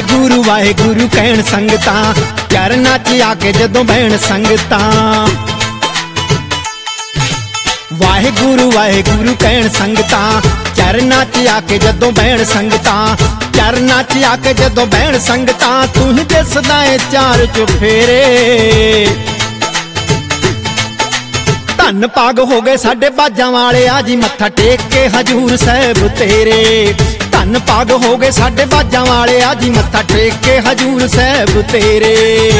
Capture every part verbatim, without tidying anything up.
वाहेगुरु वाहेगुरु कहण संगतां चरनां च आके जदों बहण संगतां। वाहेगुरु वाहेगुरु कहण संगतां चरनां च आके जदों बहण संगतां। चरनां च आके जदों बहण संगतां तू ही दिसदा ऐ चार चुफेरे। धन पाग हो गए साडे बाजां वाले आजी मत्था टेक के हजूर साहब तेरे। धन पाग हो गए साडे बाजां वाले आजी मत्था टेक के हजूर साहब तेरे।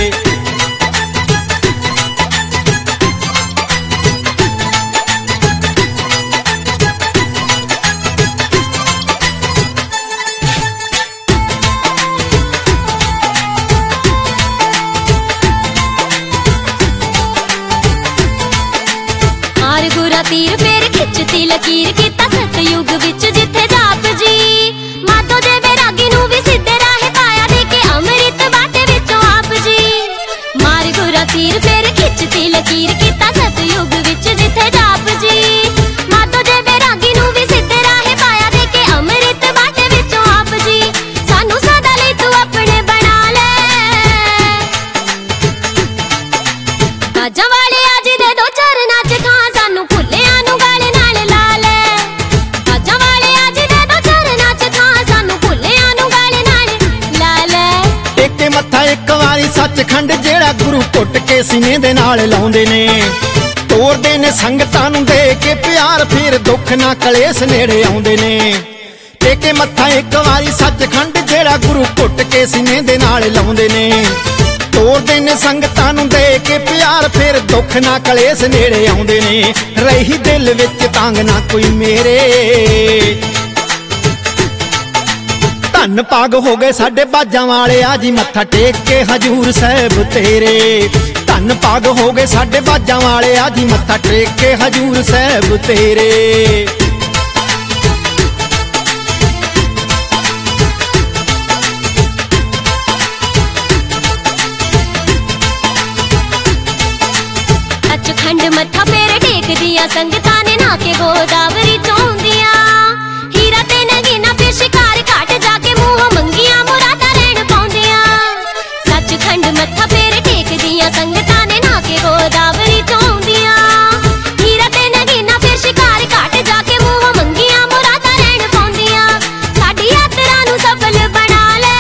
गुरा तीर फेर खिचती लकीर कीता सतयुग विच जिथे जाप जी। मातो दे बैरागी नूं भी सीधे राहे पाया दे के अमृत बाटे विचों आप जी। मार गुरा तीर फेर खिचती लकीर कीता सतयुग विच जिथे जाप जी। मातो दे बैरागी नूं भी सीधे राहे पाया दे के अमृत बाटे विचों आप जी। सानू सदा लई तू अपने बना ले बाजां वाले आज दे दो चरनां च खां सानू भुल्लियां नूं गल नाल ला ले। बाजां वाले आज दे दो चरनां च खां सानू भुल्लियां नूं गल नाल ला ले। टेके मत्था एक वारी सचखंड जेड़ा गुरु घुट के सीने दे नाल लाउंदे ने। तोरदे ने संगतां नूं दे के प्यार फिर दुख ना कलेस नेड़े आउंदे ने। टेके मत्था एक वारी सचखंड जेड़ा गुरु घुट के सीने दे नाल लाउंदे ने। तोरदे ने संगतां नूं दे के प्यार फिर दुख ना कलेस नेड़े आउंदे ने। रही दिल विच तांग ना कोई मेरे। धन पाग हो गए साडे बाजां वाले आजी मत्था टेक के हजूर साहब तेरे। धन पाग हो गए साडे बाजां वाले आजी मत्था टेक के हजूर साहब तेरे। खंड मत्था फेर टेक दिया संगतां ने ना के गोदावरी चौंदियां। हीरा ते नगीना फिर शिकार घाट जाके मुंह मंगियां मुरादा लैण पाउंदियां। सच खंड मत्था फेर टेक दिया संगतां ने ना के गोदावरी चौंदियां। हीरा ते नगीना फिर शिकार घाट जाके मुंह मंगियां मुरादा लैण पाउंदियां। साडी यात्रा नूं सफल बना ले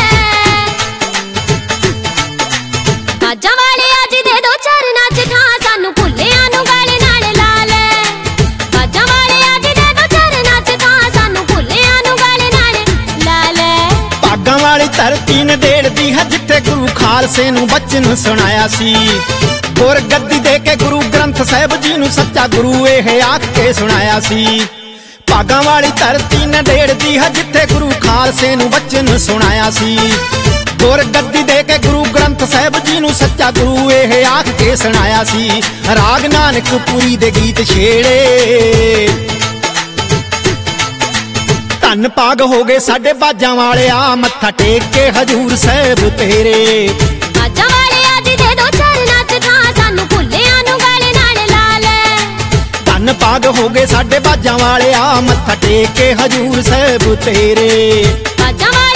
बाजां वाले आज दे दो चरनां च खां सानू भुल्लियां नूं गल नाल ला ले। बाजां वाले आज दे दो चरनां च खां सानू भुल्लियां नूं गल नाल ला ले। भागां वाली धरती नदेड़दी है जिथे गुरु खालसे नूं बचन सुनाया सी। गुर गद्दी दे के गुरु ग्रंथ साहिब जी नूं सच्चा गुरु एह आख के सुनाया सी। भागां वाली धरती नदेड़दी है जिथे गुरु खालसे नूं बचन सुनाया सी। गुर गद्दी दे के गुरु ग्रंथ साहिब जी नूं सच्चा गुरु एह आख के सुनाया सी। राग नानक पुरी दे गीत छेड़े। धन पाग हो गए साडे बाजां वाले आ मत्था टेक के हजूर साहब तेरे। बाजां वाले आज दे दो चरनां च खां सानू भुल्लियां नूं गल नाल ला ले। धन पाग हो गए साडे बाजां वाले आ मत्था टेक के हजूर साहब तेरे। बाजां